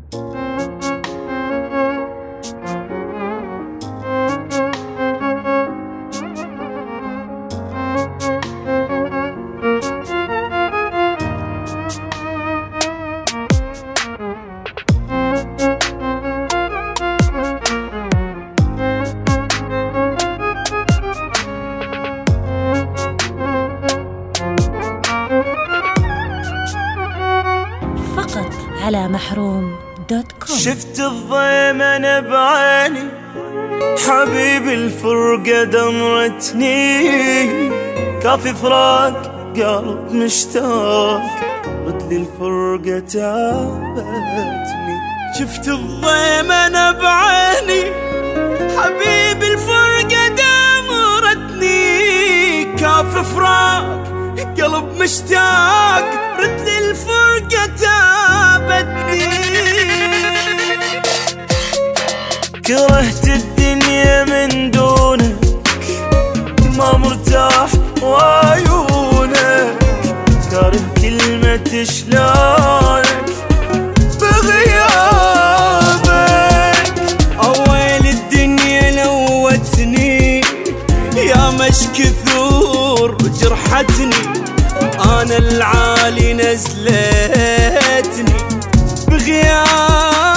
على محروم.com. شفت الضيمن بعيني حبيبي، الفرقة دمرتني، كافي فراق قلب مشتاق، بدلي الفرقة تعبتني. شفت الضيمن بعيني حبيبي، الفرقة دمرتني، كافي فراق قلب مشتاق، ردلي الفرقة تعبتني. كرهت الدنيا من دونك، ما مرتاح وعيونك، كاره كلمة شلونك بغيابك. أول الدنيا لوتني، يا مش كثور جرحتني، أنا العالي نزلتني بغيابك.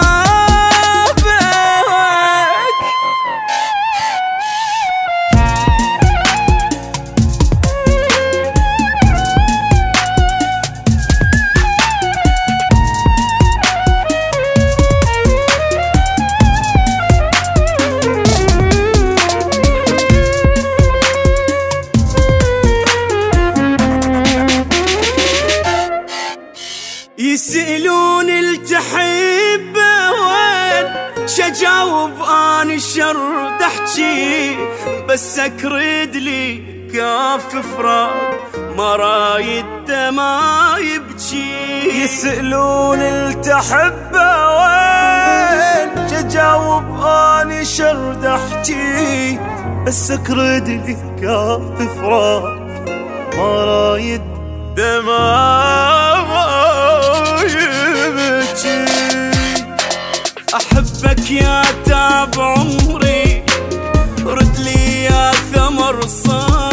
يسألون التحب وين، شجاوب اني شرد احجي، بس اكرد لي كاف فراق، ما رايد ما يبجي. يسألون التحب وين، شجاوب اني شرد احجي، بس اكرد لي كاف فراق، ما رايد أحبك يا تاب عمري، رد لي يا ثمر صار.